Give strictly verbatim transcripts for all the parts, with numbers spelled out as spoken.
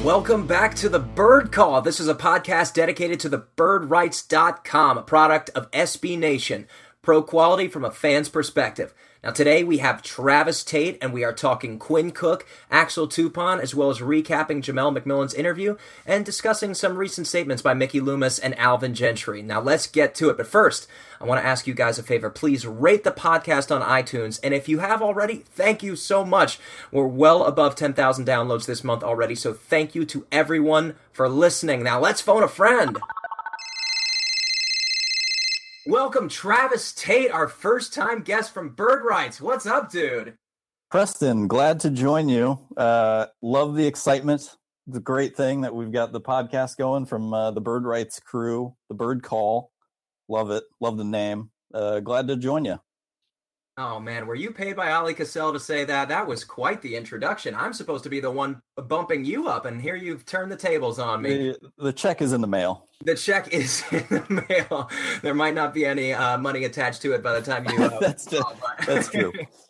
Welcome back to the Bird Call. This is a podcast dedicated to the bird rights dot com, a product of S B Nation. Pro quality from a fan's perspective. Now today we have Travis Tate, and we are talking Quinn Cook, Axel Toupane, as well as recapping Jamel McMillan's interview and discussing some recent statements by Mickey Loomis and Alvin Gentry. Now let's get to it. But first, I want to ask you guys a favor. Please rate the podcast on iTunes. And if you have already, thank you so much. We're well above ten thousand downloads this month already. So thank you to everyone for listening. Now let's phone a friend. Welcome, Travis Tate, our first-time guest from Bird Rights. What's up, dude? Preston, glad to join you. Uh, love the excitement. It's a great thing that we've got the podcast going from uh, the Bird Rights crew, the Bird Call. Love it. Love the name. Uh, glad to join you. Oh, man, were you paid by Ali Cassell to say that? That was quite the introduction. I'm supposed to be the one bumping you up, and here you've turned the tables on me. The, the check is in the mail. The check is in the mail. There might not be any uh, money attached to it by the time you... Uh, that's, just, that's true.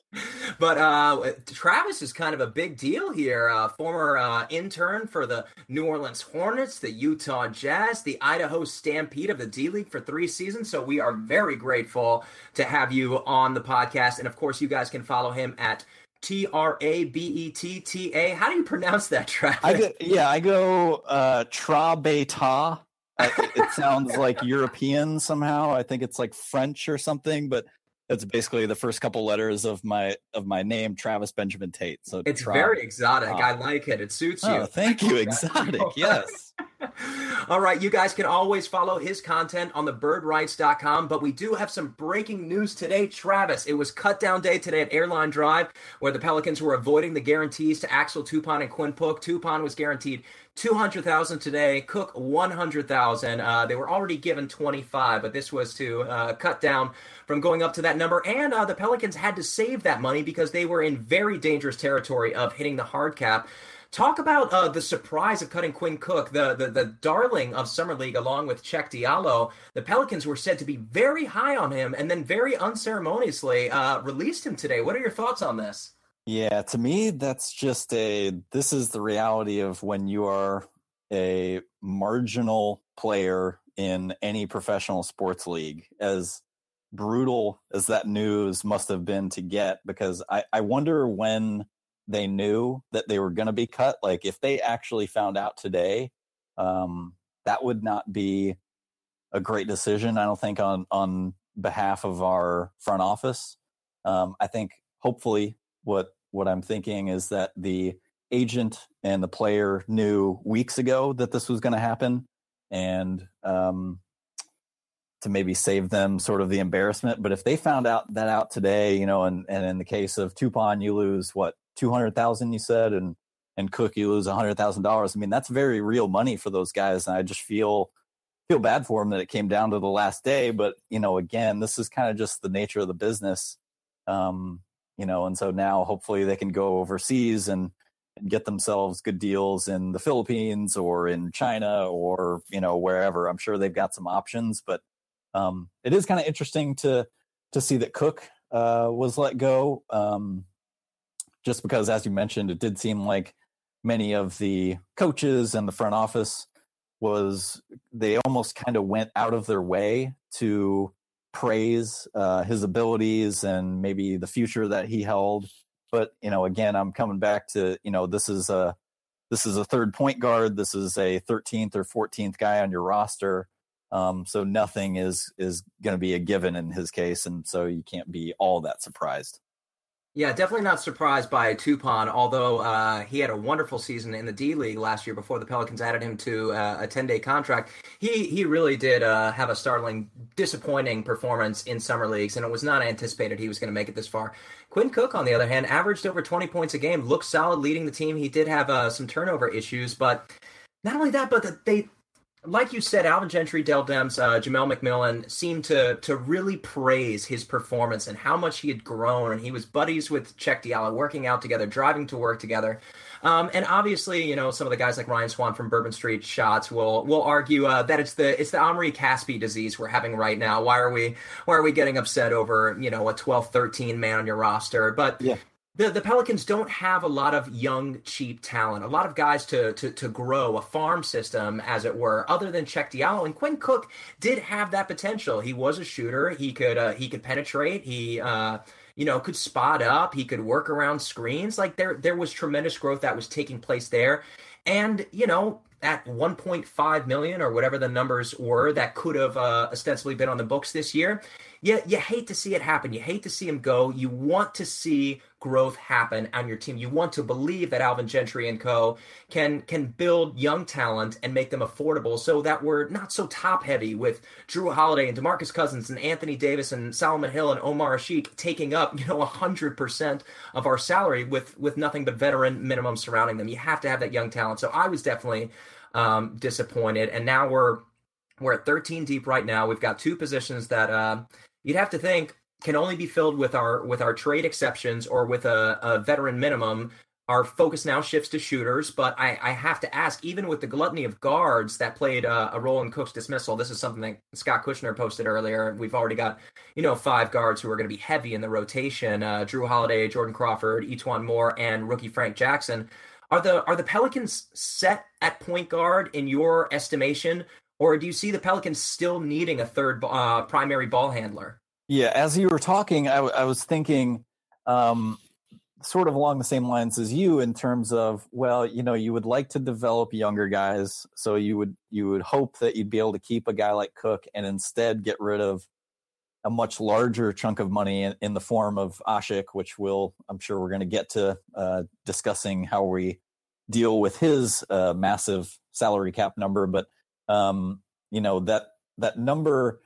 But uh, Travis is kind of a big deal here. Uh, former uh, intern for the New Orleans Hornets, the Utah Jazz, the Idaho Stampede of the D-League for three seasons. So we are very grateful to have you on the podcast. And, of course, you guys can follow him at T R A B E T T A. How do you pronounce that, Travis? I go, yeah, I go uh, Tra-Beta. It sounds like European somehow. I think it's like French or something, but it's basically the first couple letters of my of my name, Travis Benjamin Tate. So it's Tra- very exotic. uh, I like it. It suits you. Oh, thank you. Exotic. Yes. All right. You guys can always follow his content on the bird rights dot com, but we do have some breaking news today, Travis. It was cut down day today at Airline Drive, where the Pelicans were avoiding the guarantees to Axel Toupane and Quinn Cook. Toupane was guaranteed two hundred thousand dollars today, Cook one hundred thousand dollars. Uh, they were already given twenty-five, but this was to uh, cut down from going up to that number. And uh, the Pelicans had to save that money because they were in very dangerous territory of hitting the hard cap. Talk about uh, the surprise of cutting Quinn Cook, the, the the darling of Summer League, along with Cheick Diallo. The Pelicans were said to be very high on him and then very unceremoniously uh, released him today. What are your thoughts on this? Yeah, to me, that's just a, this is the reality of when you are a marginal player in any professional sports league, as brutal as that news must have been to get, because I, I wonder when they knew that they were going to be cut. Like if they actually found out today, um, that would not be a great decision, I don't think, on, on behalf of our front office. Um, I think hopefully what, what I'm thinking is that the agent and the player knew weeks ago that this was going to happen, and um, to maybe save them sort of the embarrassment. But if they found out that out today, you know, and, and in the case of Toupane, you lose what, two hundred thousand you said, and, and Cook, you lose a hundred thousand dollars. I mean, that's very real money for those guys. And I just feel, feel bad for them that it came down to the last day. But, you know, again, this is kind of just the nature of the business. Um, you know, and so now hopefully they can go overseas and, and get themselves good deals in the Philippines or in China or, you know, wherever. I'm sure they've got some options, but um, it is kind of interesting to, to see that Cook uh, was let go. Um, just because, as you mentioned, it did seem like many of the coaches and the front office was, they almost kind of went out of their way to praise uh, his abilities and maybe the future that he held. But, you know, again, I'm coming back to, you know, this is a, this is a third point guard. This is a thirteenth or fourteenth guy on your roster. Um, so nothing is, is going to be a given in his case. And so you can't be all that surprised. Yeah, definitely not surprised by Toupane, although uh, he had a wonderful season in the D-League last year before the Pelicans added him to uh, a ten-day contract. He he really did uh, have a startling, disappointing performance in summer leagues, and it was not anticipated he was going to make it this far. Quinn Cook, on the other hand, averaged over twenty points a game, looked solid leading the team. He did have uh, some turnover issues, but not only that, but the, they... like you said, Alvin Gentry, Dell Demps, uh, Jamel McMillan seemed to to really praise his performance and how much he had grown. And he was buddies with Cheick Diallo, working out together, driving to work together. Um, and obviously, you know, some of the guys like Ryan Swan from Bourbon Street Shots will will argue uh, that it's the it's the Omri Caspi disease we're having right now. Why are we why are we getting upset over, you know, a twelve thirteen man on your roster? But yeah. The, the Pelicans don't have a lot of young, cheap talent, a lot of guys to, to to grow, a farm system, as it were, other than Cheick Diallo. And Quinn Cook did have that potential. He was a shooter. He could uh, he could penetrate. He uh, you know could spot up. He could work around screens. Like there there was tremendous growth that was taking place there. And you know at one point five million or whatever the numbers were that could have uh, ostensibly been on the books this year, you, you hate to see it happen. You hate to see him go. You want to see growth happen on your team. You want to believe that Alvin Gentry and co can can build young talent and make them affordable so that we're not so top heavy with Drew Holiday and DeMarcus Cousins and Anthony Davis and Solomon Hill and Omar Asik taking up, you know, one hundred percent of our salary with with nothing but veteran minimum surrounding them. You have to have that young talent. So I was definitely um, disappointed. And now we're we're at thirteen deep right now. We've got two positions that uh, you'd have to think can only be filled with our with our trade exceptions or with a, a veteran minimum. Our focus now shifts to shooters, but I, I have to ask, even with the gluttony of guards that played a, a role in Cook's dismissal, this is something that Scott Kushner posted earlier. We've already got, you know, five guards who are going to be heavy in the rotation: uh, Drew Holiday, Jordan Crawford, E'Twaun Moore, and rookie Frank Jackson. Are the are the Pelicans set at point guard in your estimation, or do you see the Pelicans still needing a third uh, primary ball handler? Yeah, as you were talking, I, w- I was thinking um, sort of along the same lines as you in terms of, well, you know, you would like to develop younger guys, so you would you would hope that you'd be able to keep a guy like Cook and instead get rid of a much larger chunk of money in, in the form of Asik, which will, I'm sure we're going to get to uh, discussing how we deal with his uh, massive salary cap number. But, um, you know, that that number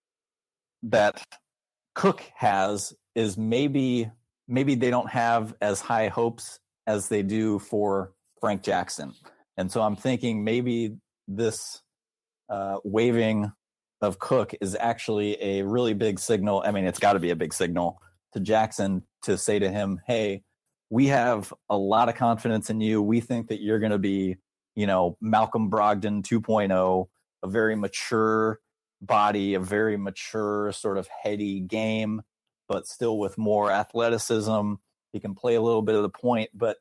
that Cook has is maybe maybe they don't have as high hopes as they do for Frank Jackson. And so I'm thinking maybe this uh, waiving of Cook is actually a really big signal. I mean, it's got to be a big signal to Jackson to say to him, hey, we have a lot of confidence in you. We think that you're going to be, you know, Malcolm Brogdon two point oh, a very mature body, a very mature sort of heady game, but still with more athleticism. He can play a little bit of the point. But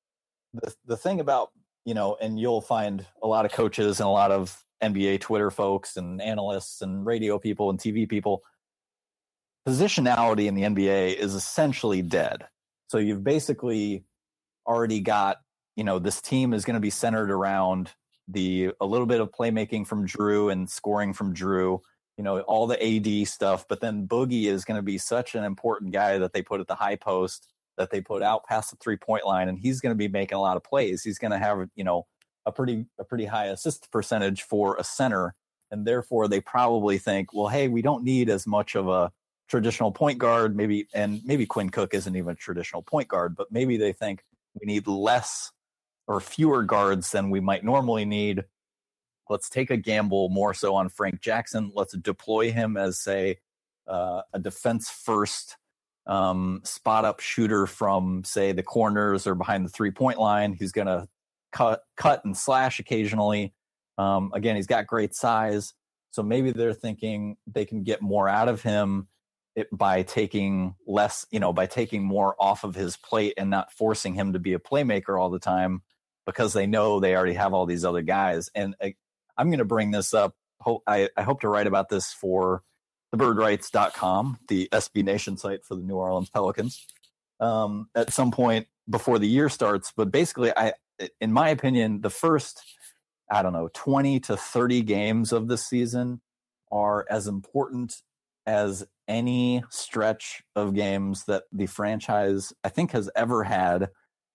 the the thing about, you know, and you'll find a lot of coaches and a lot of N B A Twitter folks and analysts and radio people and T V people, positionality in the N B A is essentially dead. So you've basically already got, you know, this team is going to be centered around the a little bit of playmaking from Drew and scoring from Drew, you know, all the A D stuff. But then Boogie is going to be such an important guy that they put at the high post, that they put out past the three-point line, and he's going to be making a lot of plays. He's going to have, you know, a pretty a pretty high assist percentage for a center, and therefore they probably think, well, hey, we don't need as much of a traditional point guard, maybe, and maybe Quinn Cook isn't even a traditional point guard, but maybe they think we need less or fewer guards than we might normally need. Let's take a gamble more so on Frank Jackson. Let's deploy him as, say, uh, a defense first um, spot up shooter from, say, the corners or behind the three point line. He's going to cut, cut and slash occasionally. Um, again, he's got great size. So maybe they're thinking they can get more out of him it, by taking less, you know, by taking more off of his plate and not forcing him to be a playmaker all the time, because they know they already have all these other guys. And I, I'm going to bring this up. Hope, I, I hope to write about this for the bird rights dot com, the S B Nation site for the New Orleans Pelicans, um, at some point before the year starts. But basically, I, in my opinion, the first, I don't know, twenty to thirty games of this season are as important as any stretch of games that the franchise, I think, has ever had,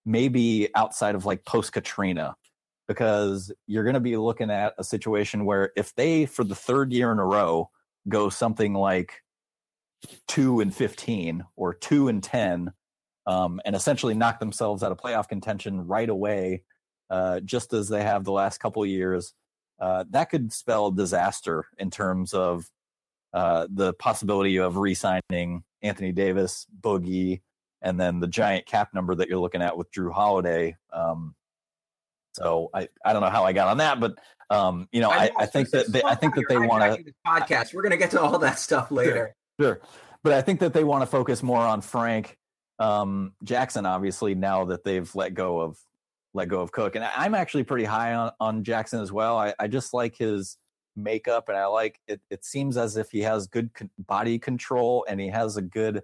maybe outside of like post-Katrina, because you're going to be looking at a situation where if they, for the third year in a row, go something like two and fifteen or two and ten, um, and essentially knock themselves out of playoff contention right away, uh, just as they have the last couple of years, uh, that could spell disaster in terms of uh, the possibility of re-signing Anthony Davis, Boogie, and then the giant cap number that you're looking at with Drew Holiday. Um, so I, I don't know how I got on that, but um, you know, I, I think that they, I think that they want to podcast. We're going to get to all that stuff later. Sure, sure, but I think that they want to focus more on Frank Um, Jackson, obviously, now that they've let go of let go of Cook, and I'm actually pretty high on, on Jackson as well. I, I just like his makeup, and I like it. It seems as if he has good con- body control, and he has a good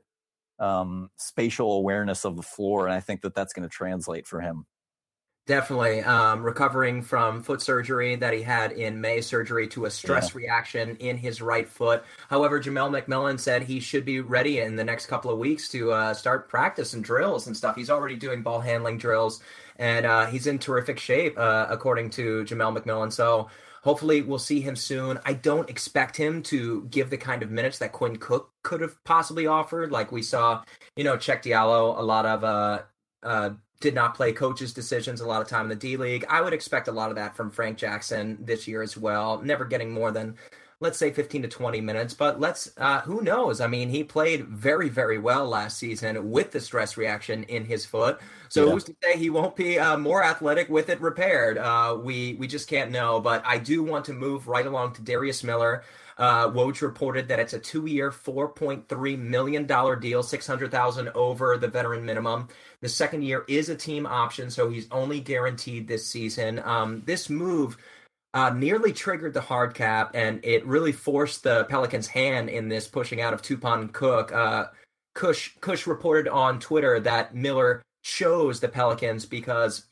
um, spatial awareness of the floor, and I think that that's going to translate for him. Definitely. Um, recovering from foot surgery that he had in May, surgery to a stress Yeah. reaction in his right foot. However, Jamel McMillan said he should be ready in the next couple of weeks to uh, start practice and drills and stuff. He's already doing ball handling drills, and uh, he's in terrific shape, uh, according to Jamel McMillan. So hopefully we'll see him soon. I don't expect him to give the kind of minutes that Quinn Cook could have possibly offered. Like we saw, you know, Cheick Diallo, a lot of uh, uh, did not play coaches' decisions a lot of time in the D League. I would expect a lot of that from Frank Jackson this year as well. Never getting more than, let's say, fifteen to twenty minutes. But let's, uh, who knows? I mean, he played very, very well last season with the stress reaction in his foot. So yeah. Who's to say he won't be uh, more athletic with it repaired? Uh, we we just can't know. But I do want to move right along to Darius Miller. Uh, Woj reported that it's a two-year, four point three million dollars deal, six hundred thousand dollars over the veteran minimum. The second year is a team option, so he's only guaranteed this season. Um, this move uh, nearly triggered the hard cap, and it really forced the Pelicans' hand in this pushing out of Toupane and Cook. Uh, Kush, Kush reported on Twitter that Miller chose the Pelicans because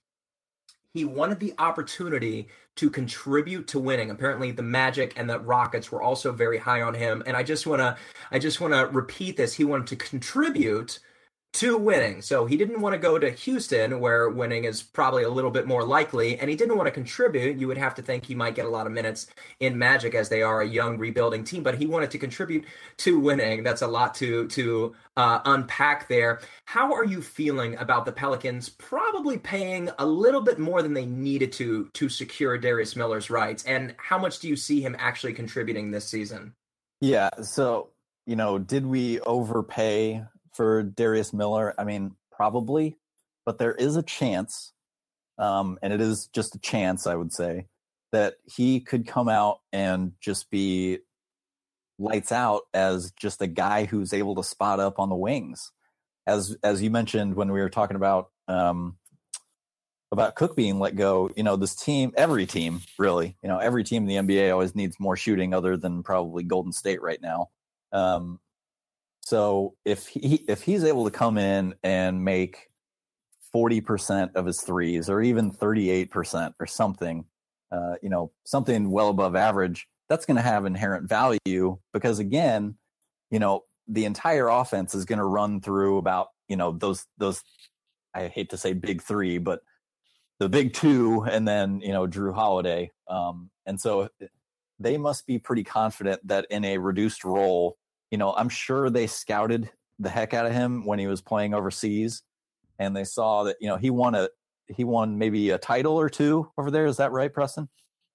he wanted the opportunity to contribute to winning. Apparently the Magic and the Rockets were also very high on him. And I just want to, I just want to repeat this. He wanted to contribute to winning. So he didn't want to go to Houston, where winning is probably a little bit more likely, and he didn't want to contribute. You would have to think he might get a lot of minutes in Magic, as they are a young rebuilding team, but he wanted to contribute to winning. That's a lot to to uh, unpack there. How are you feeling about the Pelicans probably paying a little bit more than they needed to to secure Darius Miller's rights, and how much do you see him actually contributing this season? Yeah, so, you know, did we overpay for Darius Miller? I mean, probably, but there is a chance, um, and it is just a chance, I would say, that he could come out and just be lights out as just a guy who's able to spot up on the wings. As as you mentioned when we were talking about um, about Cook being let go, you know, this team, every team, really, you know, every team in the N B A always needs more shooting, other than probably Golden State right now. Um, So if he if he's able to come in and make forty percent of his threes, or even thirty-eight percent or something, uh, you know, something well above average, that's going to have inherent value, because again, you know, the entire offense is going to run through about, you know, those those I hate to say big three, but the big two, and then, you know, Drew Holiday. Um, and so they must be pretty confident that in a reduced role, you know, I'm sure they scouted the heck out of him when he was playing overseas, and they saw that, you know, he won a he won maybe a title or two over there. Is that right, Preston?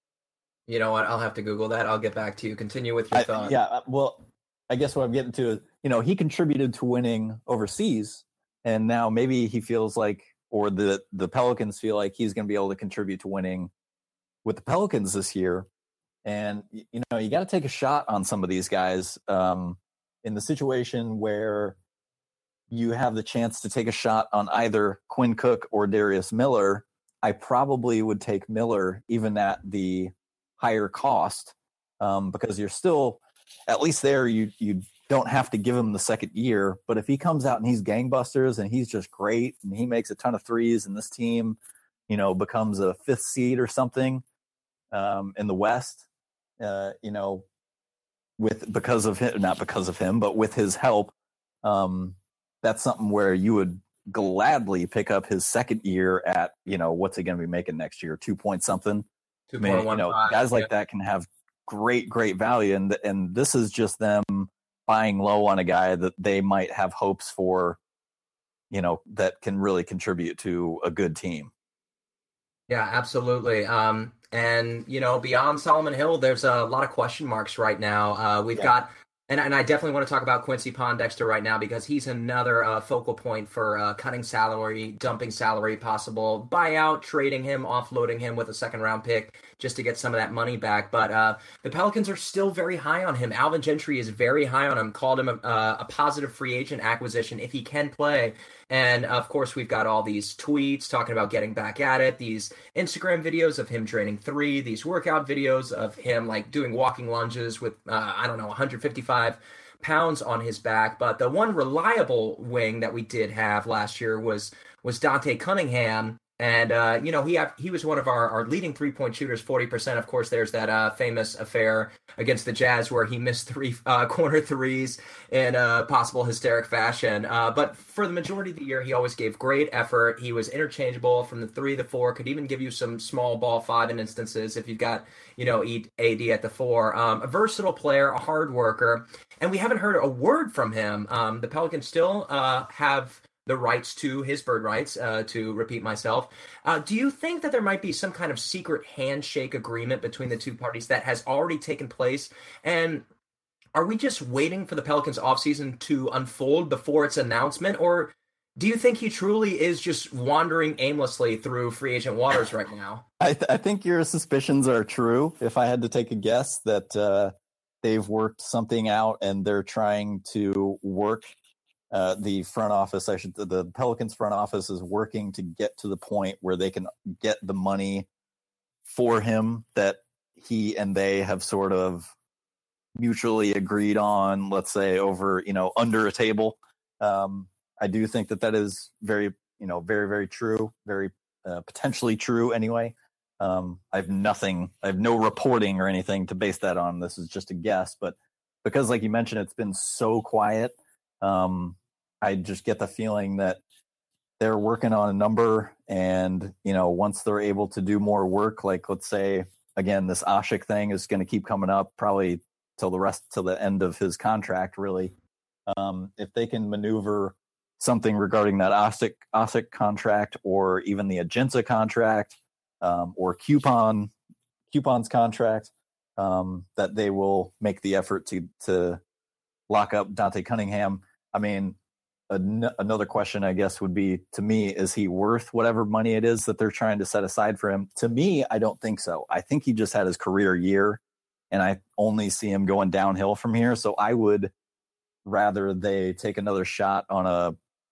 You know what? I'll have to Google that. I'll get back to you. Continue with your I, thought. Yeah, well, I guess what I'm getting to is, you know, he contributed to winning overseas, and now maybe he feels like, or the the Pelicans feel like he's going to be able to contribute to winning with the Pelicans this year. And, you know, you got to take a shot on some of these guys. Um, in the situation where you have the chance to take a shot on either Quinn Cook or Darius Miller, I probably would take Miller, even at the higher cost, um, because you're still, at least there, you you don't have to give him the second year. But if he comes out and he's gangbusters and he's just great and he makes a ton of threes, and this team, you know, becomes a fifth seed or something um, in the West, uh, you know, with because of him, not because of him, but with his help, um, that's something where you would gladly pick up his second year at, you know, what's he going to be making next year? Two point something. Two point one five. You know, guys like yeah. that can have great, great value, and and this is just them buying low on a guy that they might have hopes for, you know, that can really contribute to a good team. Yeah, absolutely. Um, and, you know, beyond Solomon Hill, there's a lot of question marks right now. Uh, we've yeah. got And, and I definitely want to talk about Quincy Pondexter right now because he's another uh, focal point for uh, cutting salary, dumping salary, possible buyout, trading him, offloading him with a second round pick just to get some of that money back. But uh, the Pelicans are still very high on him. Alvin Gentry is very high on him, called him a, a positive free agent acquisition if he can play. And of course, we've got all these tweets talking about getting back at it, these Instagram videos of him draining three, these workout videos of him like doing walking lunges with, uh, I don't know, one hundred fifty-five pounds on his back. But the one reliable wing that we did have last year was was Dante Cunningham. And, uh, you know, he have, he was one of our, our leading three-point shooters, forty percent. Of course, there's that uh, famous affair against the Jazz where he missed three uh, corner threes in a possible hysteric fashion. Uh, but for the majority of the year, he always gave great effort. He was interchangeable from the three to the four, could even give you some small ball five in instances if you've got, you know, A D at the four. Um, a versatile player, a hard worker. And we haven't heard a word from him. Um, the Pelicans still uh, have the rights to his bird rights, uh, to repeat myself. Uh, do you think that there might be some kind of secret handshake agreement between the two parties that has already taken place? And are we just waiting for the Pelicans offseason to unfold before its announcement? Or do you think he truly is just wandering aimlessly through free agent waters right now? I, th- I think your suspicions are true. If I had to take a guess that uh, they've worked something out and they're trying to work Uh, the front office, I should, the Pelicans front office is working to get to the point where they can get the money for him that he and they have sort of mutually agreed on, let's say over, you know, under a table. Um, I do think that that is very, you know, very, very true, very uh, potentially true anyway. Um, I have nothing, I have no reporting or anything to base that on. This is just a guess, but because like you mentioned, it's been so quiet. Um, I just get the feeling that they're working on a number and, you know, once they're able to do more work, like let's say, again, this Asik thing is going to keep coming up probably till the rest, till the end of his contract, really. Um, if they can maneuver something regarding that Asik, Asik contract or even the Ajinça contract um, or Coupon, Coupon's contract, um, that they will make the effort to, to lock up Dante Cunningham. I mean, an- another question, I guess, would be to me, is he worth whatever money it is that they're trying to set aside for him? To me, I don't think so. I think he just had his career year, and I only see him going downhill from here. So I would rather they take another shot on a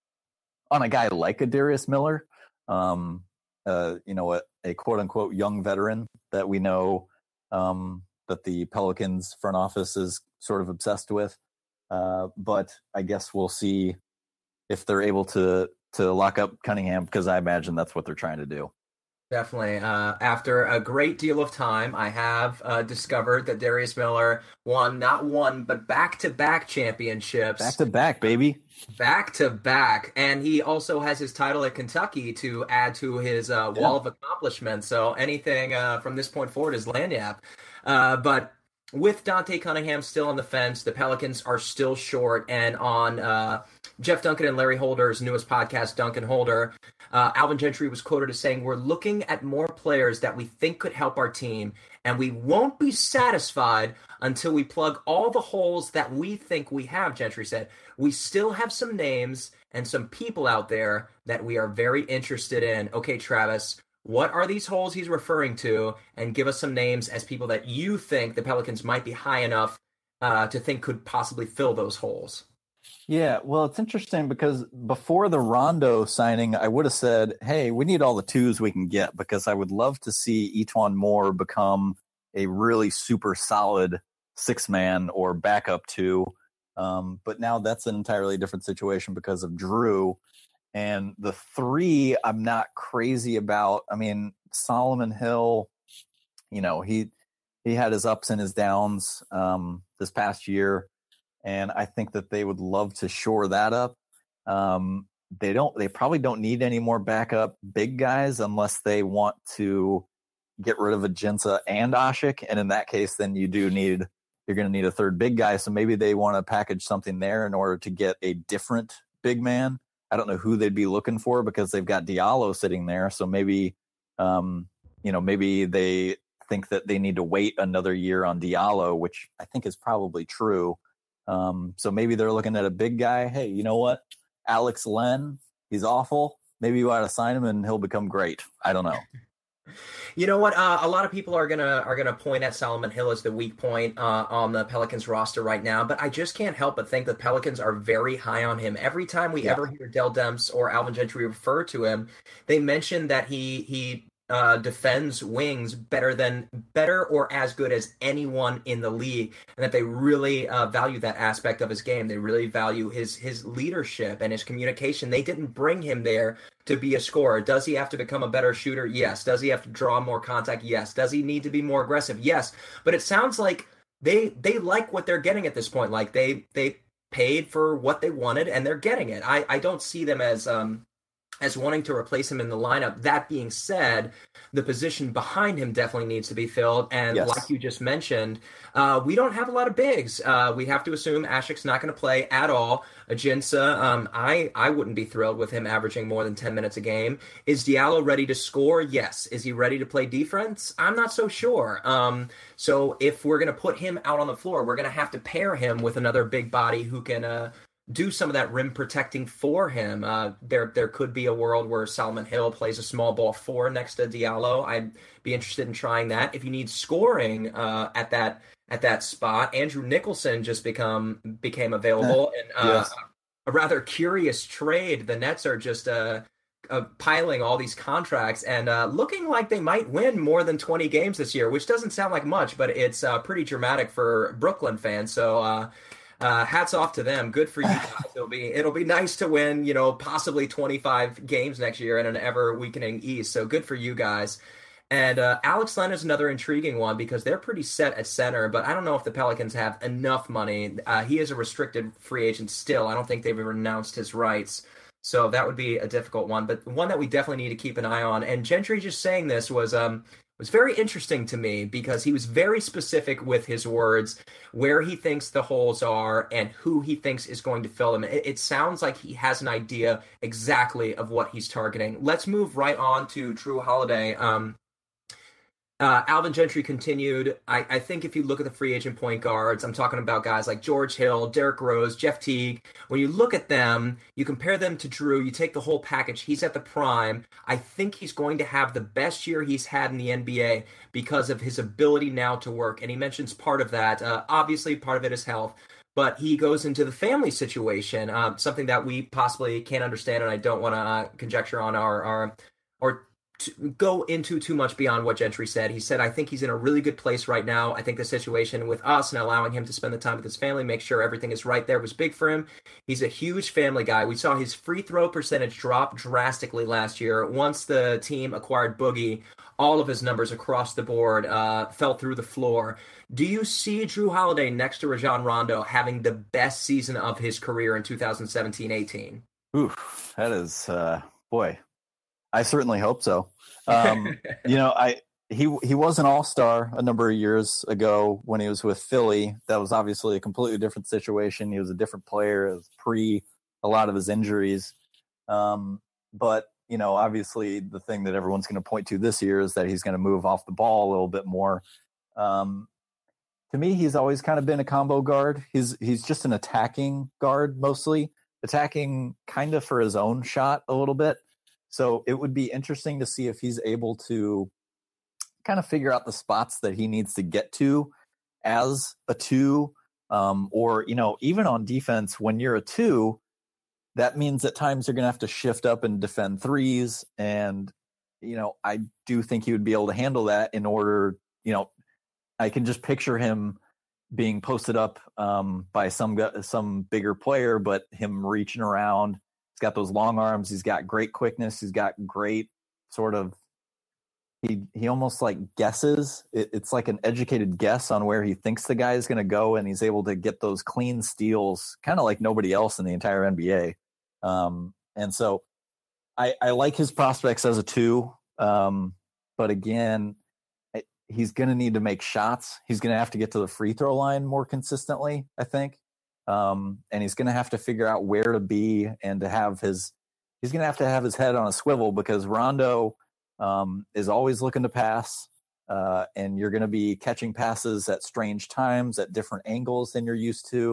on a guy like a Darius Miller, um, uh, you know, a, a quote unquote young veteran that we know um, that the Pelicans front office is sort of obsessed with. Uh, but I guess we'll see if they're able to to lock up Cunningham, because I imagine that's what they're trying to do. Definitely. Uh, after a great deal of time, I have uh, discovered that Darius Miller won not one, but back-to-back championships. Back-to-back, baby. Back-to-back. And he also has his title at Kentucky to add to his uh, wall yeah. of accomplishments. So anything uh, from this point forward is lanyap. Uh, but with Dante Cunningham still on the fence, the Pelicans are still short. And on uh, Jeff Duncan and Larry Holder's newest podcast, Duncan Holder, uh, Alvin Gentry was quoted as saying, "We're looking at more players that we think could help our team, and we won't be satisfied until we plug all the holes that we think we have," Gentry said. "We still have some names and some people out there that we are very interested in." Okay, Travis, what are these holes he's referring to? And give us some names as people that you think the Pelicans might be high enough uh, to think could possibly fill those holes. Yeah, well, it's interesting because before the Rondo signing, I would have said, hey, we need all the twos we can get, because I would love to see E'Twaun Moore become a really super solid six-man or backup two. Um, but now that's an entirely different situation because of Drew. And the three, I'm not crazy about. I mean, Solomon Hill, you know, he he had his ups and his downs um, this past year, and I think that they would love to shore that up. Um, they don't. They probably don't need any more backup big guys unless they want to get rid of Ajinça and Asik, and in that case, then you do need. You're going to need a third big guy, so maybe they want to package something there in order to get a different big man. I don't know who they'd be looking for because they've got Diallo sitting there. So maybe, um, you know, maybe they think that they need to wait another year on Diallo, which I think is probably true. Um, so maybe they're looking at a big guy. Hey, you know what? Alex Len, he's awful. Maybe you ought to sign him and he'll become great. I don't know. You know what? Uh, a lot of people are gonna are gonna point at Solomon Hill as the weak point uh, on the Pelicans roster right now, but I just can't help but think the Pelicans are very high on him. Every time we yeah. ever hear Dell Demps or Alvin Gentry refer to him, they mention that he he uh, defends wings better than better or as good as anyone in the league, and that they really uh, value that aspect of his game. They really value his his leadership and his communication. They didn't bring him there to be a scorer. Does he have to become a better shooter? Yes. Does he have to draw more contact? Yes. Does he need to be more aggressive? Yes. But it sounds like they they like what they're getting at this point. Like they they paid for what they wanted and they're getting it. I, I don't see them as um as wanting to replace him in the lineup. That being said, the position behind him definitely needs to be filled. And yes. like you just mentioned, uh, we don't have a lot of bigs. Uh, we have to assume Ashik's not going to play at all. Ajinça, um, I, I wouldn't be thrilled with him averaging more than ten minutes a game. Is Diallo ready to score? Yes. Is he ready to play defense? I'm not so sure. Um, so if we're going to put him out on the floor, we're going to have to pair him with another big body who can uh, do some of that rim protecting for him. Uh, there there could be a world where Solomon Hill plays a small ball four next to Diallo. I'd be interested in trying that. If you need scoring uh, at that at that spot, Andrew Nicholson just become became available, and uh, yes. a rather curious trade. The Nets are just uh, uh, piling all these contracts and uh, looking like they might win more than twenty games this year, which doesn't sound like much, but it's uh, pretty dramatic for Brooklyn fans. So. Uh, Uh, hats off to them. Good for you guys. It'll be it'll be nice to win, you know, possibly twenty-five games next year in an ever weakening East. So good for you guys. And uh, Alex Len is another intriguing one because they're pretty set at center, but I don't know if the Pelicans have enough money. Uh, he is a restricted free agent still. I don't think they've ever announced his rights. So that would be a difficult one, but one that we definitely need to keep an eye on. And Gentry just saying this was um was very interesting to me because he was very specific with his words, where he thinks the holes are and who he thinks is going to fill them. It, it sounds like he has an idea exactly of what he's targeting. Let's move right on to Jrue Holiday. Um, Uh, Alvin Gentry continued. I, I think if you look at the free agent point guards, I'm talking about guys like George Hill, Derrick Rose, Jeff Teague. When you look at them, you compare them to Jrue, you take the whole package. He's at the prime. I think he's going to have the best year he's had in the N B A because of his ability now to work. And he mentions part of that. Uh, obviously, part of it is health. But he goes into the family situation, uh, something that we possibly can't understand, and I don't want to uh, conjecture on our our or. To go into too much beyond what Gentry said. He said, I think he's in a really good place right now. I think the situation with us and allowing him to spend the time with his family, make sure everything is right there was big for him. He's a huge family guy. We saw his free throw percentage drop drastically last year. Once the team acquired Boogie, all of his numbers across the board uh, fell through the floor. Do you see Jrue Holiday next to Rajon Rondo having the best season of his career in two thousand seventeen eighteen? Ooh, that is, uh, boy. I certainly hope so. Um, you know, I he he was an all-star a number of years ago when he was with Philly. That was obviously a completely different situation. He was a different player. It was pre a lot of his injuries. Um, but, you know, obviously the thing that everyone's going to point to this year is that he's going to move off the ball a little bit more. Um, to me, he's always kind of been a combo guard. He's he's just an attacking guard mostly, attacking kind of for his own shot a little bit. So it would be interesting to see if he's able to kind of figure out the spots that he needs to get to as a two, um, or, you know, even on defense, when you're a two, that means at times you're going to have to shift up and defend threes. And, you know, I do think he would be able to handle that in order, you know, I can just picture him being posted up um, by some, some bigger player, but him reaching around. He's got those long arms. He's got great quickness. He's got great sort of, he he almost like guesses. It, it's like an educated guess on where he thinks the guy is going to go, and he's able to get those clean steals, kind of like nobody else in the entire N B A. Um, and so I, I like his prospects as a two. Um, but again, he's going to need to make shots. He's going to have to get to the free throw line more consistently, I think. Um, and he's going to have to figure out where to be and to have his, he's going to have to have his head on a swivel because Rondo um, is always looking to pass. Uh, and you're going to be catching passes at strange times at different angles than you're used to.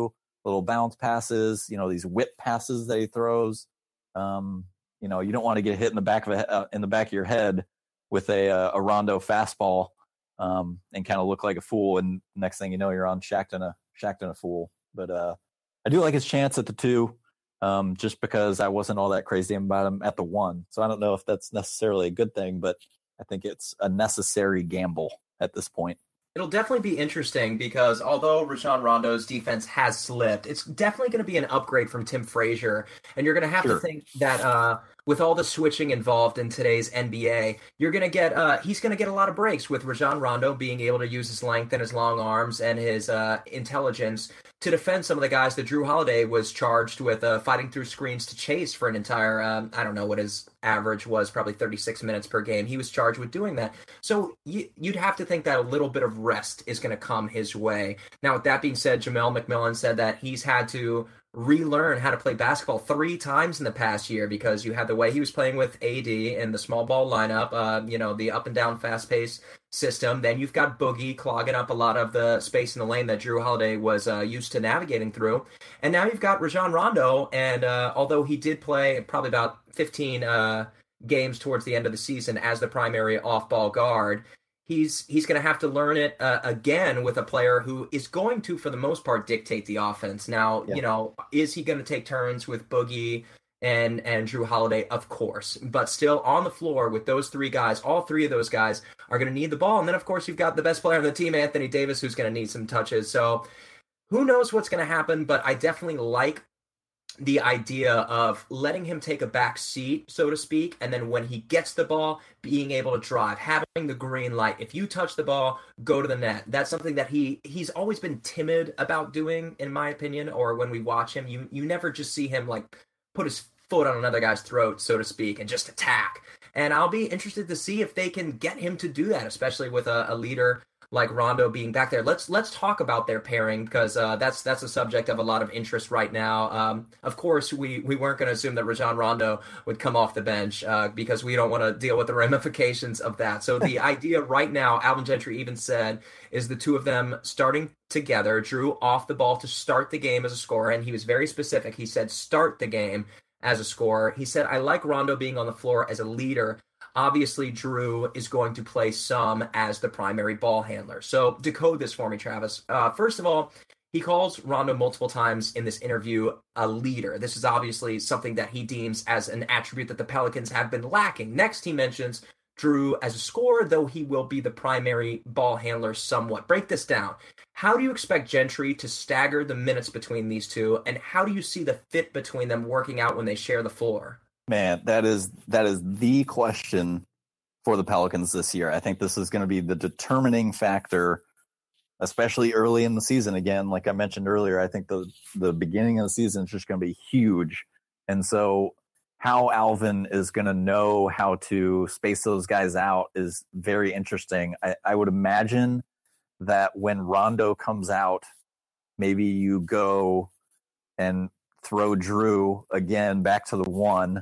little bounce passes, you know, these whip passes that he throws. Um, you know, you don't want to get hit in the back of a, uh, in the back of your head with a a Rondo fastball um, and kind of look like a fool. And next thing you know, you're on Shackton a Shackton a fool. But uh, I do like his chance at the two, um, just because I wasn't all that crazy about him at the one. So I don't know if that's necessarily a good thing, but I think it's a necessary gamble at this point. It'll definitely be interesting because although Rajon Rondo's defense has slipped, it's definitely going to be an upgrade from Tim Frazier. And you're going to have sure. to think that uh, with all the switching involved in today's N B A, you're going to get uh, he's going to get a lot of breaks with Rajon Rondo being able to use his length and his long arms and his uh, intelligence to defend some of the guys that Jrue Holiday was charged with uh, fighting through screens to chase for an entire, um, I don't know what his average was, probably thirty-six minutes per game. He was charged with doing that. So you, you'd have to think that a little bit of rest is going to come his way. Now, with that being said, Jamel McMillan said that he's had to relearn how to play basketball three times in the past year because you had the way he was playing with A D in the small ball lineup, uh, you know, the up and down fast pace system. Then you've got Boogie clogging up a lot of the space in the lane that Jrue Holiday was uh, used to navigating through. And now you've got Rajon Rondo, and uh, although he did play probably about fifteen uh, games towards the end of the season as the primary off-ball guard, He's he's going to have to learn it uh, again with a player who is going to, for the most part, dictate the offense. Now, yeah. you know, is he going to take turns with Boogie and, and Jrue Holiday? Of course. But still on the floor with those three guys, all three of those guys are going to need the ball. And then, of course, you've got the best player on the team, Anthony Davis, who's going to need some touches. So who knows what's going to happen, but I definitely like the idea of letting him take a back seat, so to speak, and then when he gets the ball, being able to drive, having the green light. If you touch the ball, go to the net. That's something that he he's always been timid about doing, in my opinion, or when we watch him, you you never just see him like put his foot on another guy's throat, so to speak, and just attack. And I'll be interested to see if they can get him to do that, especially with a, a leader like Rondo being back there. Let's let's talk about their pairing because uh, that's that's a subject of a lot of interest right now. Um, of course, we, we weren't going to assume that Rajon Rondo would come off the bench uh, because we don't want to deal with the ramifications of that. So the idea right now, Alvin Gentry even said, is the two of them starting together. Jrue off the ball to start the game as a scorer, and he was very specific. He said start the game as a scorer. He said, I like Rondo being on the floor as a leader. Obviously, Jrue is going to play some as the primary ball handler. So decode this for me, Travis. Uh, first of all, he calls Rondo multiple times in this interview a leader. This is obviously something that he deems as an attribute that the Pelicans have been lacking. Next, he mentions Jrue as a scorer, though he will be the primary ball handler somewhat. Break this down. How do you expect Gentry to stagger the minutes between these two, and how do you see the fit between them working out when they share the floor? Man, that is that is the question for the Pelicans this year. I think this is going to be the determining factor, especially early in the season. Again, like I mentioned earlier, I think the the beginning of the season is just going to be huge. And so how Alvin is going to know how to space those guys out is very interesting. I, I would imagine that when Rondo comes out, maybe you go and throw Jrue again back to the one,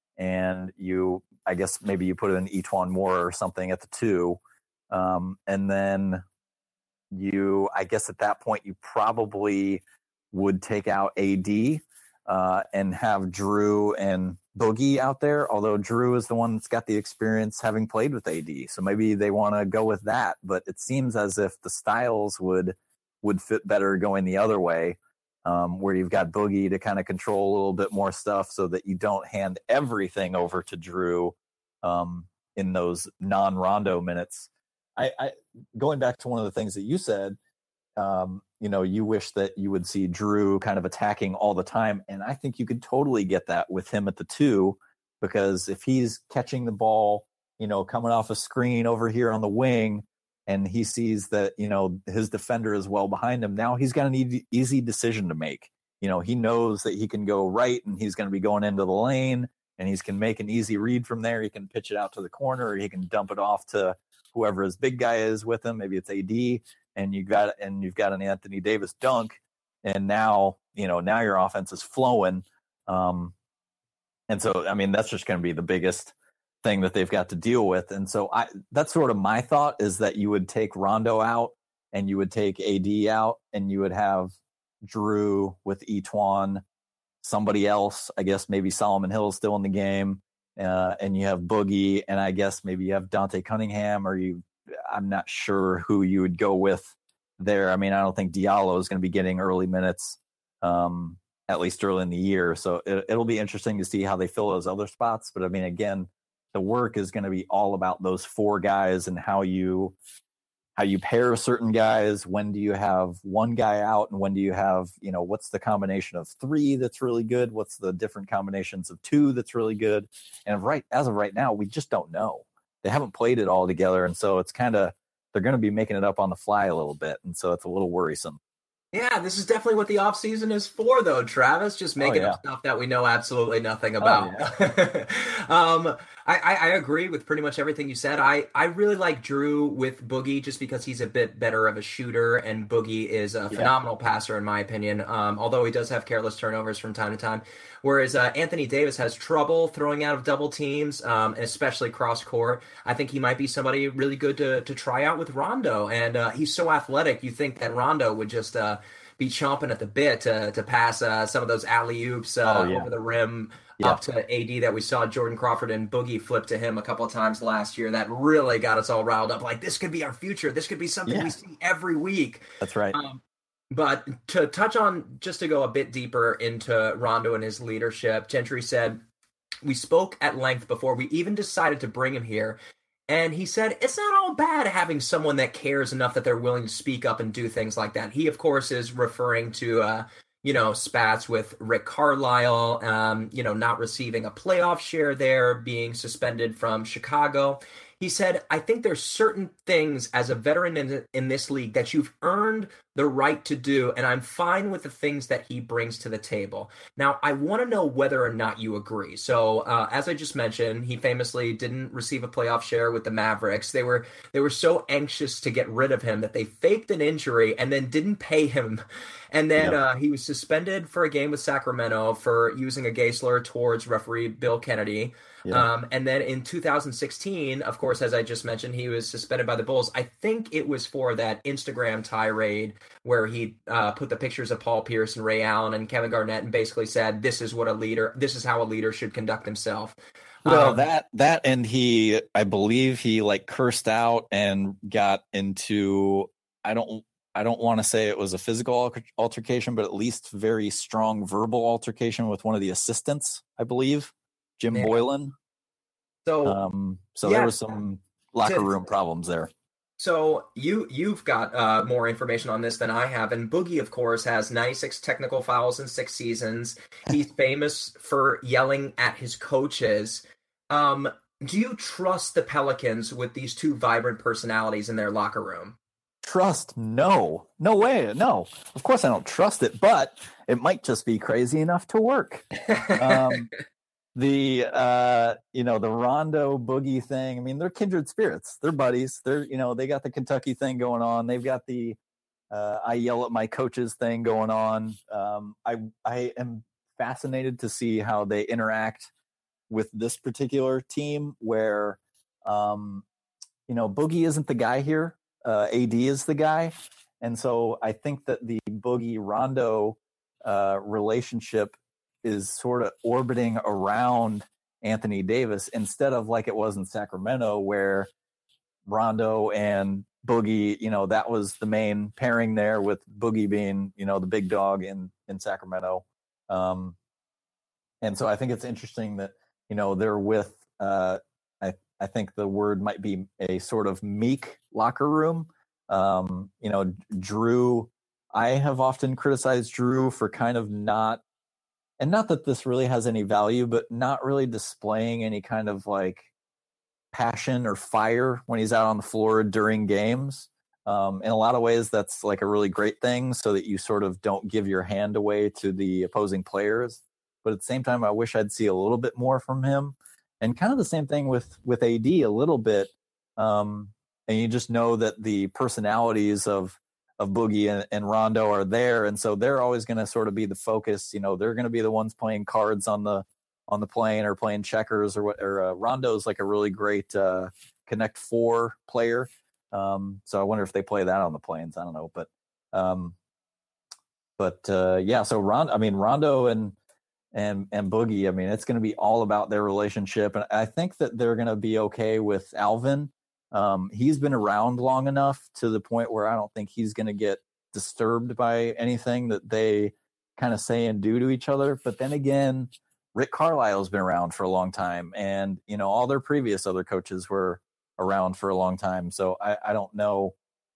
and you, I guess maybe you put in Etuan Moore or something at the two. Um, and then you, I guess at that point, you probably would take out A D uh, and have Jrue and Boogie out there, although Jrue is the one that's got the experience having played with A D. So maybe they want to go with that. But it seems as if the styles would would fit better going the other way. Um, where you've got Boogie to kind of control a little bit more stuff so that you don't hand everything over to Jrue um, in those non-Rondo minutes. I, I going back to one of the things that you said, um, you know, you wish that you would see Jrue kind of attacking all the time. And I think you could totally get that with him at the two, because if he's catching the ball, you know, coming off a screen over here on the wing, and he sees that, you know, his defender is well behind him, now he's got an e- easy decision to make. You know, he knows that he can go right and he's going to be going into the lane, and he can make an easy read from there. He can pitch it out to the corner, or he can dump it off to whoever his big guy is with him. Maybe it's A D, and you got and you've got an Anthony Davis dunk, and now, you know, now your offense is flowing. Um, and so, I mean, that's just going to be the biggest thing that they've got to deal with. And so I that's sort of my thought, is that you would take Rondo out and you would take A D out and you would have Drew, with Etuan, somebody else. I guess maybe Solomon Hill is still in the game, uh, and you have Boogie, and I guess maybe you have Dante Cunningham, or you. I'm not sure who you would go with there. I mean, I don't think Diallo is going to be getting early minutes, um, at least early in the year. So it, it'll be interesting to see how they fill those other spots. But I mean, again, the work is going to be all about those four guys and how you how you pair certain guys. When do you have one guy out, and when do you have, you know, what's the combination of three that's really good? What's the different combinations of two that's really good? And right as of right now, we just don't know. They haven't played it all together, and so it's kind of they're going to be making it up on the fly a little bit, and so it's a little worrisome. Yeah, this is definitely what the offseason is for, though, Travis. Just making oh, yeah. up stuff that we know absolutely nothing about. Oh, yeah. um, I, I agree with pretty much everything you said. I, I really like Drew with Boogie just because he's a bit better of a shooter, and Boogie is a yeah. phenomenal passer, in my opinion, um, although he does have careless turnovers from time to time. Whereas uh, Anthony Davis has trouble throwing out of double teams, um, and especially cross court. I think he might be somebody really good to to try out with Rondo, and uh, he's so athletic. You think that Rondo would just uh, be chomping at the bit to to pass uh, some of those alley oops uh, oh, yeah. over the rim yeah. up to A D that we saw Jordan Crawford and Boogie flip to him a couple of times last year. That really got us all riled up. Like, this could be our future. This could be something yeah. we see every week. That's right. Um, But to touch on, just to go a bit deeper into Rondo and his leadership, Gentry said, we spoke at length before we even decided to bring him here. And he said, it's not all bad having someone that cares enough that they're willing to speak up and do things like that. He, of course, is referring to, uh, you know, spats with Rick Carlisle, um, you know, not receiving a playoff share there, being suspended from Chicago. He said, I think there's certain things as a veteran in, in this league that you've earned the right to do, and I'm fine with the things that he brings to the table. Now, I want to know whether or not you agree. So, uh, as I just mentioned, he famously didn't receive a playoff share with the Mavericks. They were they were so anxious to get rid of him that they faked an injury and then didn't pay him. And then yeah. uh, he was suspended for a game with Sacramento for using a gay slur towards referee Bill Kennedy. Yeah. Um, and then in two thousand sixteen, of course, as I just mentioned, he was suspended by the Bulls. I think it was for that Instagram tirade where he uh, put the pictures of Paul Pierce and Ray Allen and Kevin Garnett and basically said, this is what a leader, this is how a leader should conduct himself. Well, um, that, that, and he, I believe he like cursed out and got into, I don't, I don't want to say it was a physical altercation, but at least very strong verbal altercation with one of the assistants, I believe. Jim yeah. Boylan. So, um, so yeah. there was some locker room problems there. So you you've got uh, more information on this than I have, and Boogie, of course, has ninety-six technical fouls in six seasons. He's famous for yelling at his coaches. Um, do you trust the Pelicans with these two vibrant personalities in their locker room? Trust? No, no way. No, of course I don't trust it, but it might just be crazy enough to work. Um, The, uh, you know, the Rondo Boogie thing, I mean, they're kindred spirits. They're buddies. They're, you know, they got the Kentucky thing going on. They've got the uh, I yell at my coaches thing going on. Um, I, I am fascinated to see how they interact with this particular team where, um, you know, Boogie isn't the guy here. Uh, A D is the guy. And so I think that the Boogie Rondo uh, relationship is sort of orbiting around Anthony Davis instead of like it was in Sacramento where Rondo and Boogie, you know, that was the main pairing there with Boogie being, you know, the big dog in, in Sacramento. Um, and so I think it's interesting that, you know, they're with, uh, I, I think the word might be a sort of meek locker room. Um, you know, Drew, I have often criticized Drew for kind of not, and not that this really has any value, but not really displaying any kind of like passion or fire when he's out on the floor during games. Um, in a lot of ways, that's like a really great thing so that you sort of don't give your hand away to the opposing players. But at the same time, I wish I'd see a little bit more from him. And kind of the same thing with, with A D a little bit. Um, and you just know that the personalities of of Boogie and, and Rondo are there. And so they're always going to sort of be the focus. You know, they're going to be the ones playing cards on the, on the plane or playing checkers or what, or uh, Rondo's like a really great uh, Connect Four player. Um, so I wonder if they play that on the planes. I don't know, but um, But uh, yeah, so Ron, I mean Rondo and and and Boogie, I mean it's going to be all about their relationship, and I think that they're going to be okay with Alvin. Um, he's been around long enough to the point where I don't think he's going to get disturbed by anything that they kind of say and do to each other. But then again, Rick Carlisle's been around for a long time, and you know all their previous other coaches were around for a long time. So I, I don't know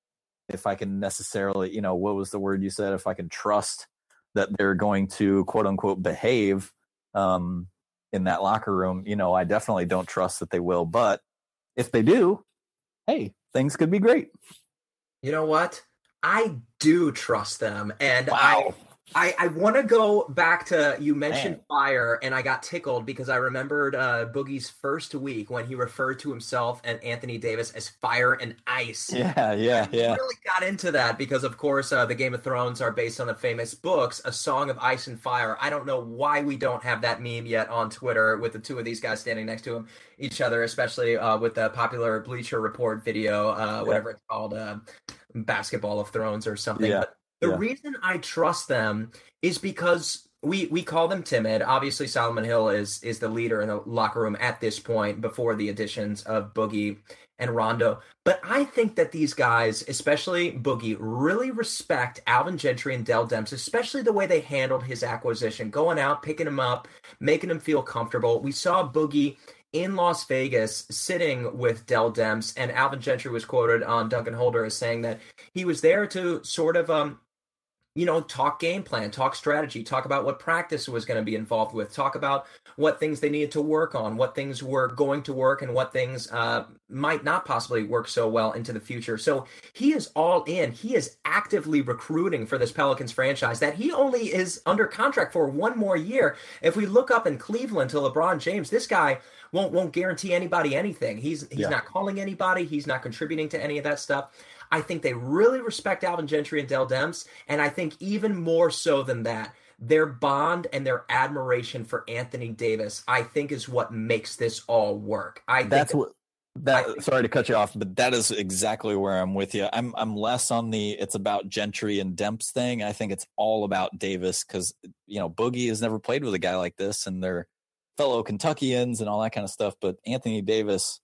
if I can necessarily, you know, what was the word you said? If I can trust that they're going to quote unquote behave um, in that locker room, you know, I definitely don't trust that they will. But if they do, hey, things could be great. You know what? I do trust them, and wow. I I, I want to go back to, you mentioned Man. fire, and I got tickled because I remembered uh, Boogie's first week when he referred to himself and Anthony Davis as fire and ice. Yeah, yeah, I yeah. really got into that because, of course, uh, the Game of Thrones are based on the famous books, A Song of Ice and Fire. I don't know why we don't have that meme yet on Twitter with the two of these guys standing next to him, each other, especially uh, with the popular Bleacher Report video, uh, whatever it's called, uh, Basketball of Thrones or something. Yeah. But the Yeah. reason I trust them is because we we call them timid. Obviously, Solomon Hill is is the leader in the locker room at this point before the additions of Boogie and Rondo. But I think that these guys, especially Boogie, really respect Alvin Gentry and Dell Demps, especially the way they handled his acquisition, going out, picking him up, making him feel comfortable. We saw Boogie in Las Vegas sitting with Dell Demps, and Alvin Gentry was quoted on Duncan Holder as saying that he was there to sort of um you know, talk game plan, talk strategy, talk about what practice was going to be involved with, talk about what things they needed to work on, what things were going to work, and what things uh, might not possibly work so well into the future. So he is all in. He is actively recruiting for this Pelicans franchise that he only is under contract for one more year. If we look up in Cleveland to LeBron James, this guy won't won't guarantee anybody anything. He's he's Yeah. not calling anybody. He's not contributing to any of that stuff. I think they really respect Alvin Gentry and Dell Demps, and I think even more so than that, their bond and their admiration for Anthony Davis, I think, is what makes this all work. I think That's what that I think- sorry to cut you off, but that is exactly where I'm with you. I'm I'm less on the it's about Gentry and Demps thing. I think it's all about Davis because you know Boogie has never played with a guy like this, and they're fellow Kentuckians and all that kind of stuff. But Anthony Davis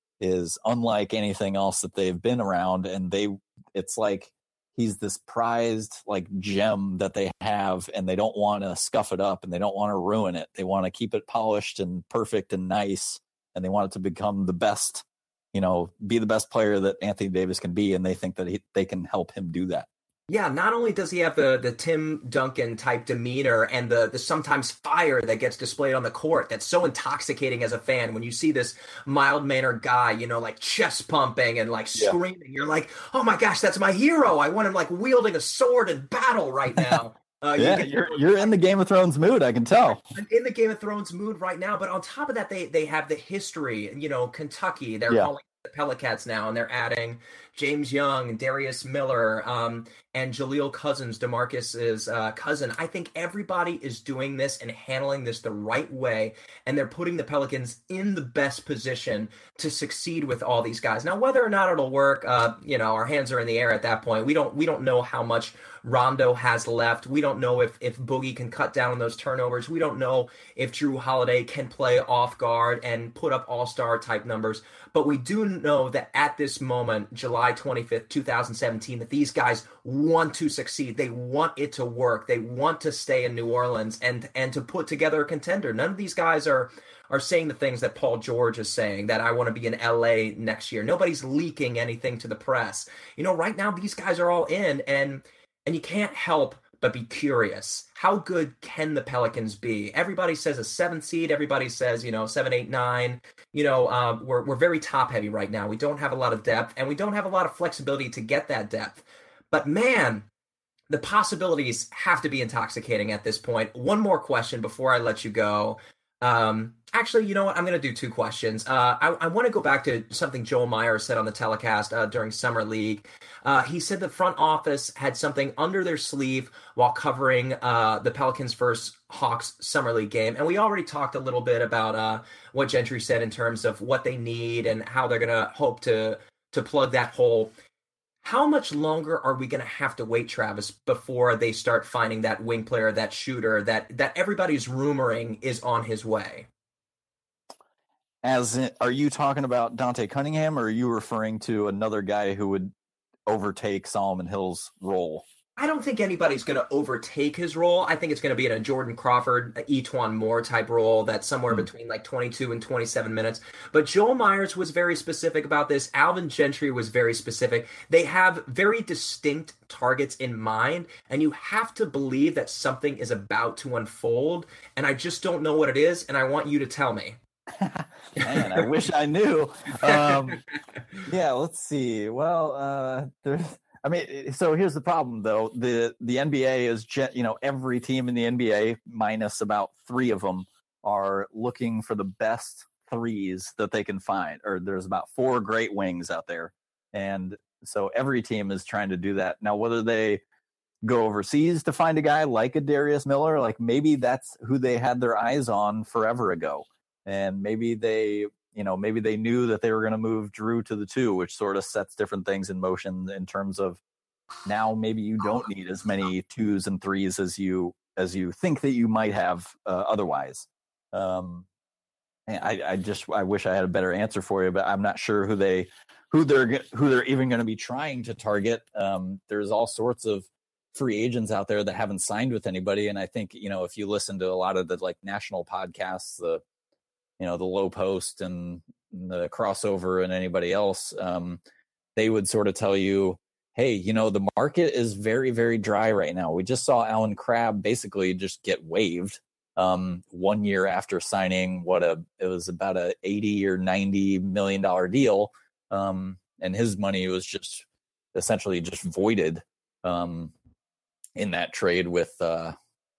is unlike anything else that they've been around, and they it's like he's this prized like gem that they have, and they don't want to scuff it up and they don't want to ruin it. They want to keep it polished and perfect and nice, and they want it to become the best, you know, be the best player that Anthony Davis can be, and they think that he, they can help him do that. Yeah, not only does he have the the Tim Duncan type demeanor and the the sometimes fire that gets displayed on the court that's so intoxicating as a fan when you see this mild-mannered guy, you know, like chest pumping and like Yeah. screaming. You're like, oh my gosh, that's my hero. I want him like wielding a sword in battle right now. Uh, you Yeah, get- you're you're in the Game of Thrones mood, I can tell. I'm in the Game of Thrones mood right now, but on top of that, they they have the history. You know, Kentucky. They're Yeah. calling it the Pelicats now, and they're adding James Young, Darius Miller, um, and Jaleel Cousins, DeMarcus's uh, cousin. I think everybody is doing this and handling this the right way, and they're putting the Pelicans in the best position to succeed with all these guys. Now, whether or not it'll work, uh, you know, our hands are in the air at that point. We don't we don't know how much Rondo has left. We don't know if if Boogie can cut down on those turnovers. We don't know if Drew Holiday can play off guard and put up all-star type numbers. But we do know that at this moment, July twenty-fifth, twenty seventeen, that these guys want to succeed. They want it to work. They want to stay in New Orleans and and to put together a contender. None of these guys are are saying the things that Paul George is saying, that I want to be in L A next year. Nobody's leaking anything to the press. You know, right now these guys are all in, and and you can't help but be curious. How good can the Pelicans be? Everybody says a seventh seed. Everybody says, you know, seven, eight, nine. You know, um, we're we're very top heavy right now. We don't have a lot of depth, and we don't have a lot of flexibility to get that depth. But man, the possibilities have to be intoxicating at this point. One more question before I let you go. Um, actually, you know what? I'm going to do two questions. Uh, I, I want to go back to something Joel Meyer said on the telecast uh, during Summer League. Uh, he said the front office had something under their sleeve while covering uh, the Pelicans' first Hawks Summer League game. And we already talked a little bit about uh, what Gentry said in terms of what they need and how they're going to hope to to plug that hole. how much longer are we going to have to wait, Travis, before they start finding that wing player, that shooter, that that everybody's rumoring is on his way? As in, are you talking about Dante Cunningham, or are you referring to another guy who would overtake Solomon Hill's role? I don't think anybody's going to overtake his role. I think it's going to be in a Jordan Crawford, a E'Twaun Moore type role that's somewhere mm-hmm. between like twenty-two and twenty-seven minutes. But Joel Myers was very specific about this. Alvin Gentry was very specific. They have very distinct targets in mind, and you have to believe that something is about to unfold. And I just don't know what it is, and I want you to tell me. Man, I wish I knew. Um, yeah, let's see. Well, uh, there's... I mean, so here's the problem, though. The the N B A is, you know, every team in the N B A, minus about three of them, are looking for the best threes that they can find. Or there's about four great wings out there. And so every team is trying to do that. Now, whether they go overseas to find a guy like a Darius Miller, like maybe that's who they had their eyes on forever ago. And maybe they... You know, maybe they knew that they were going to move Drew to the two, which sort of sets different things in motion in terms of now maybe you don't need as many twos and threes as you as you think that you might have uh, otherwise. Um, and I, I just I wish I had a better answer for you, but I'm not sure who they who they're who they're even going to be trying to target. Um, there's all sorts of free agents out there that haven't signed with anybody, and I think you know if you listen to a lot of the like national podcasts, the you know, the Low Post and the Crossover and anybody else, um, they would sort of tell you, hey, you know, the market is very, very dry right now. We just saw Allen Crabbe basically just get waived um, one year after signing what a, it was about a eighty or ninety million dollars deal. Um, and his money was just essentially just voided um, in that trade with, uh,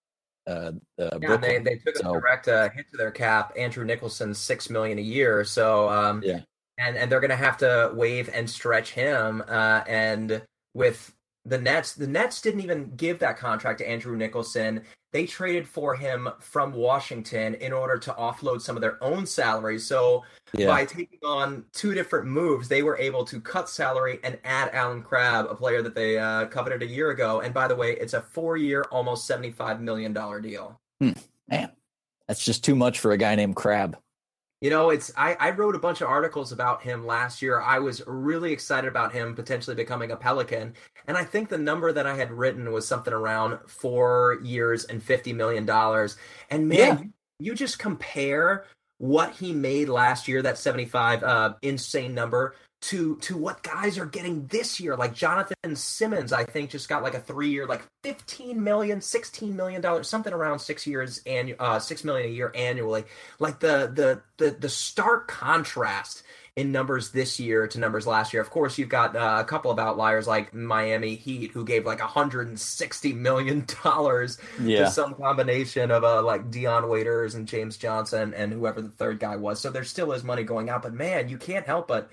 Uh, uh, yeah, they, they took so, a direct uh, hit to their cap. Andrew Nicholson's six million dollars a year, so um, yeah, and and they're going to have to waive and stretch him. Uh, and with the Nets, the Nets didn't even give that contract to Andrew Nicholson. They traded for him from Washington in order to offload some of their own salary. So yeah. by taking on two different moves, they were able to cut salary and add Allen Crabbe, a player that they uh, coveted a year ago. And by the way, it's a four-year, almost seventy-five million dollars deal. Hmm. Man, that's just too much for a guy named Crabbe. You know, it's I, I wrote a bunch of articles about him last year. I was really excited about him potentially becoming a Pelican. And I think the number that I had written was something around four years and fifty million dollars. And man, yeah. you, you just compare what he made last year, that seventy-five uh, insane number, to to what guys are getting this year. Like Jonathan Simmons, I think, just got like a three-year, like fifteen million dollars, sixteen million dollars, something around six years, annu- uh, six million dollars a year annually. Like the the the the stark contrast in numbers this year to numbers last year. Of course, you've got uh, a couple of outliers like Miami Heat, who gave like one hundred sixty million dollars yeah. to some combination of uh, like Dion Waiters and James Johnson and whoever the third guy was. So there still is money going out. But man, you can't help but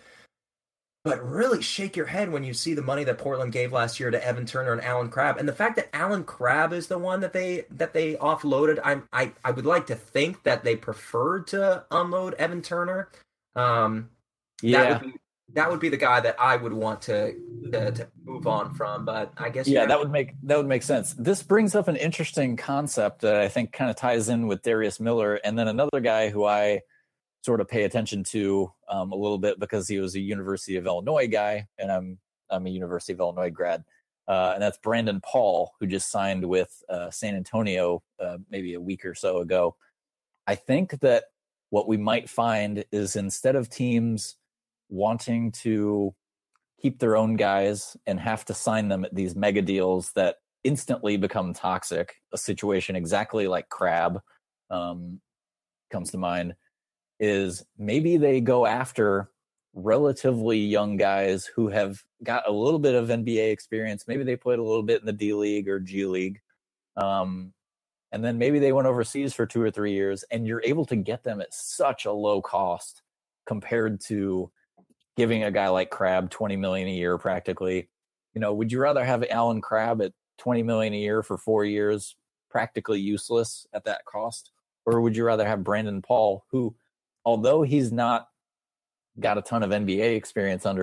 but really shake your head when you see the money that Portland gave last year to Evan Turner and Allen Crabbe. And the fact that Allen Crabbe is the one that they that they offloaded, I I I would like to think that they preferred to unload Evan Turner. Um, yeah. That would be, that would be the guy that I would want to, to to move on from, but I guess yeah, that would make that would make sense. This brings up an interesting concept that I think kind of ties in with Darius Miller, and then another guy who I sort of pay attention to um, a little bit because he was a University of Illinois guy, and I'm I'm a University of Illinois grad, uh, and that's Brandon Paul, who just signed with uh, San Antonio uh, maybe a week or so ago. I think that what we might find is instead of teams wanting to keep their own guys and have to sign them at these mega deals that instantly become toxic, a situation exactly like Crabbe um, comes to mind, is maybe they go after relatively young guys who have got a little bit of N B A experience. Maybe they played a little bit in the D League or G League. Um, and then maybe they went overseas for two or three years, and you're able to get them at such a low cost compared to giving a guy like Crabbe twenty million dollars a year practically. You know, would you rather have Allen Crabbe at twenty million dollars a year for four years, practically useless at that cost? Or would you rather have Brandon Paul, who, although he's not got a ton of N B A experience under him,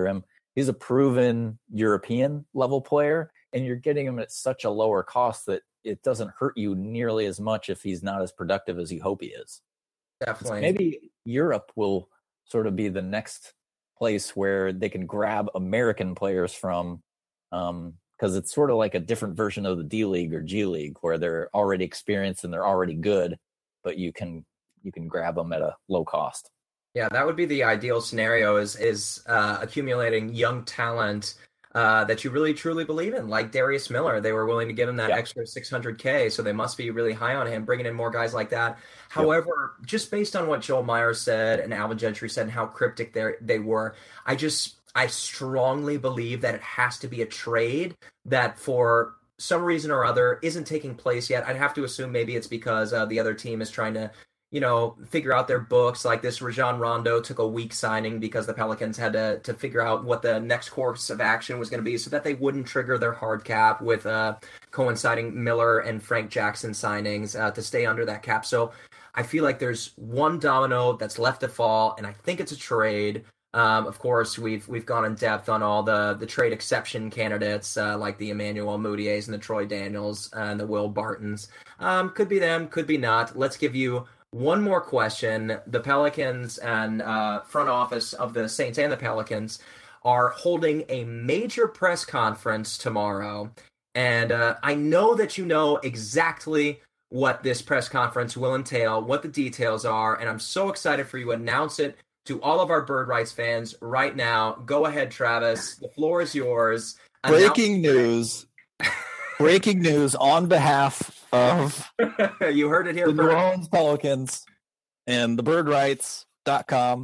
he's a proven European level player, and you're getting him at such a lower cost that it doesn't hurt you nearly as much if he's not as productive as you hope he is. Definitely. So maybe Europe will sort of be the next place where they can grab American players from, um, because it's sort of like a different version of the D League or G League, where they're already experienced and they're already good, but you can you can grab them at a low cost. Yeah, that would be the ideal scenario, is is uh, accumulating young talent uh, that you really truly believe in, like Darius Miller. They were willing to give him that yeah. extra six hundred K, so they must be really high on him, bringing in more guys like that. However, yep. just based on what Joel Myers said and Alvin Gentry said and how cryptic they they were, I just I strongly believe that it has to be a trade that for some reason or other isn't taking place yet. I'd have to assume maybe it's because uh, the other team is trying to, you know, figure out their books. Like this Rajon Rondo took a week signing because the Pelicans had to to figure out what the next course of action was going to be so that they wouldn't trigger their hard cap with uh, coinciding Miller and Frank Jackson signings uh, to stay under that cap. So I feel like there's one domino that's left to fall, and I think it's a trade. Um, of course, we've we've gone in depth on all the, the trade exception candidates uh, like the Emmanuel Mudiay's and the Troy Daniels and the Will Bartons. Um, could be them, could be not. Let's give you one more question. The Pelicans and uh, front office of the Saints and the Pelicans are holding a major press conference tomorrow. And uh, I know that you know exactly what this press conference will entail, what the details are, and I'm so excited for you to announce it to all of our Bird Rights fans right now. Go ahead, Travis. The floor is yours. Breaking news. Breaking news on behalf of you heard it here the first. New Orleans Pelicans and the bird rights dot com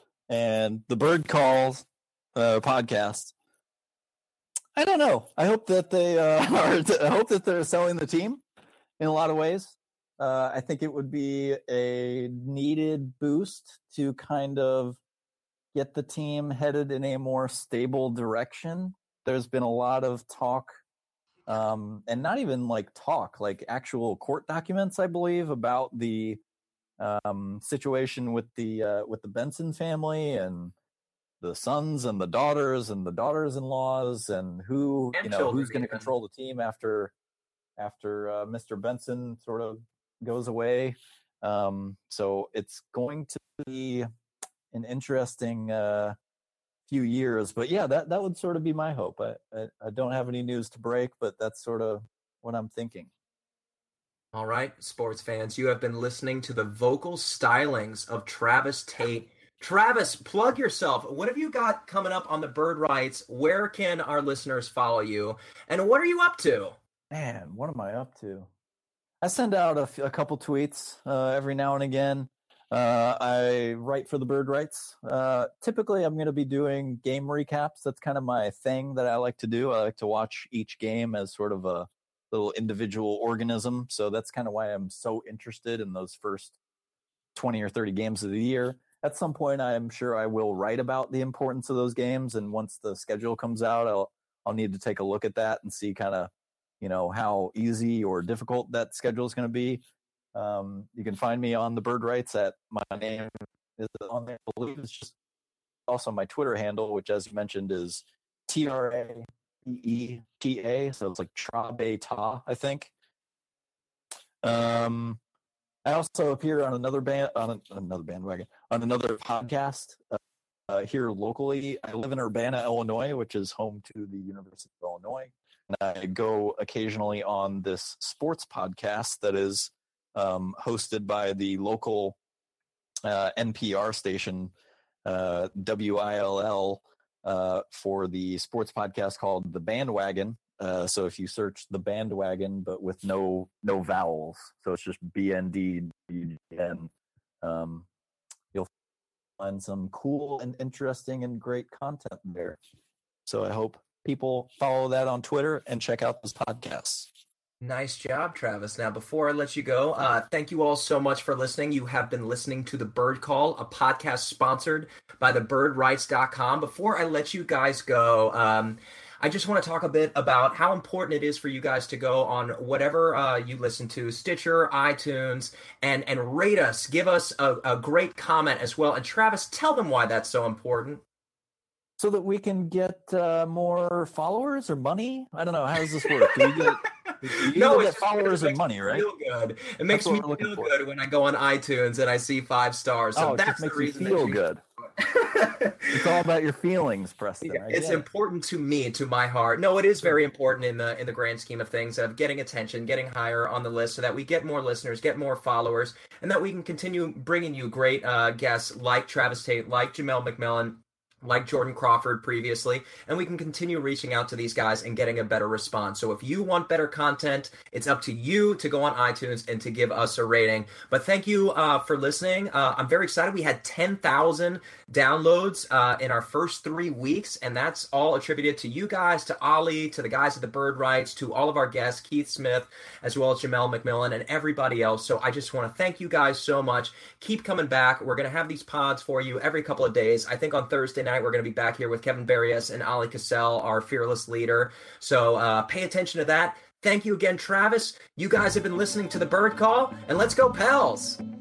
and the Bird Calls uh, podcast. I don't know. I hope that they uh, are. I hope that they're selling the team in a lot of ways. Uh, I think it would be a needed boost to kind of get the team headed in a more stable direction. There's been a lot of talk, um, and not even like talk, like actual court documents, I believe, about the um, situation with the uh, with the Benson family and the sons and the daughters and the daughters-in-laws and who and you know who's going to control the team after after uh, Mister Benson sort of goes away. Um, so it's going to be an interesting uh, few years. But yeah, that, that would sort of be my hope. I, I, I don't have any news to break, but that's sort of what I'm thinking. All right, sports fans, you have been listening to the vocal stylings of Travis Tate. Travis, plug yourself. What have you got coming up on the Bird Rights? Where can our listeners follow you? And what are you up to? Man, what am I up to? I send out a, f- a couple tweets uh, every now and again. Uh, I write for the Bird Rights. Uh, typically, I'm going to be doing game recaps. That's kind of my thing that I like to do. I like to watch each game as sort of a little individual organism. So that's kind of why I'm so interested in those first twenty or thirty games of the year. At some point, I'm sure I will write about the importance of those games. And once the schedule comes out, I'll I'll need to take a look at that and see kind of, you know, how easy or difficult that schedule is going to be. Um, you can find me on the Bird Rights at my name is on there. I believe it's just also my Twitter handle, which, as you mentioned, is T R A E E T A. So it's like Tra-Be-Ta, I think. Um, I also appear on another band on a, another bandwagon on another podcast uh, uh, here locally. I live in Urbana, Illinois, which is home to the University of Illinois. And I go occasionally on this sports podcast that is um, hosted by the local uh, N P R station, uh, W I L L, uh, for the sports podcast called The Bandwagon. Uh, so if you search The Bandwagon, but with no no vowels, so it's just B N D W G N, um, you'll find some cool and interesting and great content there. So I hope people follow that on Twitter and check out those podcasts. Nice job, Travis. Now, before I let you go, uh, thank you all so much for listening. You have been listening to The Bird Call, a podcast sponsored by the bird rights dot com. Before I let you guys go, um, I just want to talk a bit about how important it is for you guys to go on whatever uh, you listen to, Stitcher, iTunes, and, and rate us. Give us a, a great comment as well. And Travis, tell them why that's so important. So that we can get uh, more followers or money? I don't know. How does this work? Do we get, you no, get followers or money, right? Feel good. It makes me feel for. good when I go on iTunes and I see five stars. So oh, that's it just the makes reason. You feel good. It's all about your feelings, Preston. Yeah, it's important to me, to my heart. No, it is very important in the in the grand scheme of things, of getting attention, getting higher on the list, so that we get more listeners, get more followers, and that we can continue bringing you great uh, guests like Travis Tate, like Jamel McMillan, like Jordan Crawford previously, and we can continue reaching out to these guys and getting a better response. So if you want better content, it's up to you to go on iTunes and to give us a rating. But thank you uh, for listening. Uh, I'm very excited. We had ten thousand downloads uh, in our first three weeks, and that's all attributed to you guys, to Ollie, to the guys at the Bird Rights, to all of our guests, Keith Smith, as well as Jamel McMillan, and everybody else. So I just want to thank you guys so much. Keep coming back. We're going to have these pods for you every couple of days. I think on Thursday night, we're going to be back here with Kevin Barrios and Ali Cassell, our fearless leader. So uh, pay attention to that. Thank you again, Travis. You guys have been listening to The Bird Call, and let's go Pels.